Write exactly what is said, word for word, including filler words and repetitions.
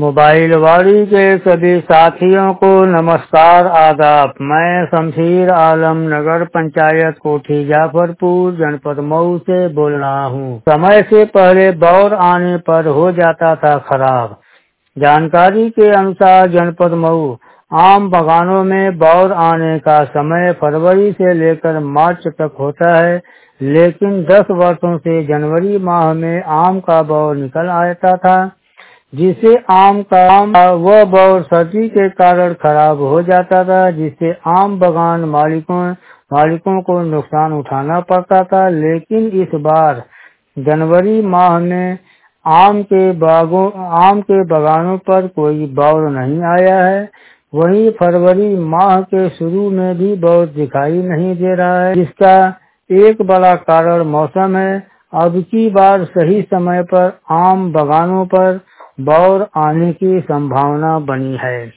Mobile वाड़ी के सभी साथियों को नमस्कार आदाब। मैं शमशीर आलम नगर पंचायत कोठी जाफरपुर जनपद मऊ से बोल रहा हूँ। समय से पहले बौर आने पर हो जाता था खराब। जानकारी के अनुसार जनपद मऊ आम बागानों में बौर आने का समय फरवरी से लेकर मार्च तक होता है, लेकिन दस वर्षों से जनवरी माह में आम का बौर निकल आता था, जिससे आम का वह बौर सर्दी के कारण खराब हो जाता था, जिससे आम बागान मालिकों मालिकों को नुकसान उठाना पड़ता था। लेकिन इस बार जनवरी माह में आम के बागों आम के बागानों पर कोई बौर नहीं आया है। वहीं फरवरी माह के शुरू में भी बौर दिखाई नहीं दे रहा है, जिसका एक बड़ा कारण मौसम है। अब की बार सही समय पर आम बागानों पर बौर आने की संभावना बनी है।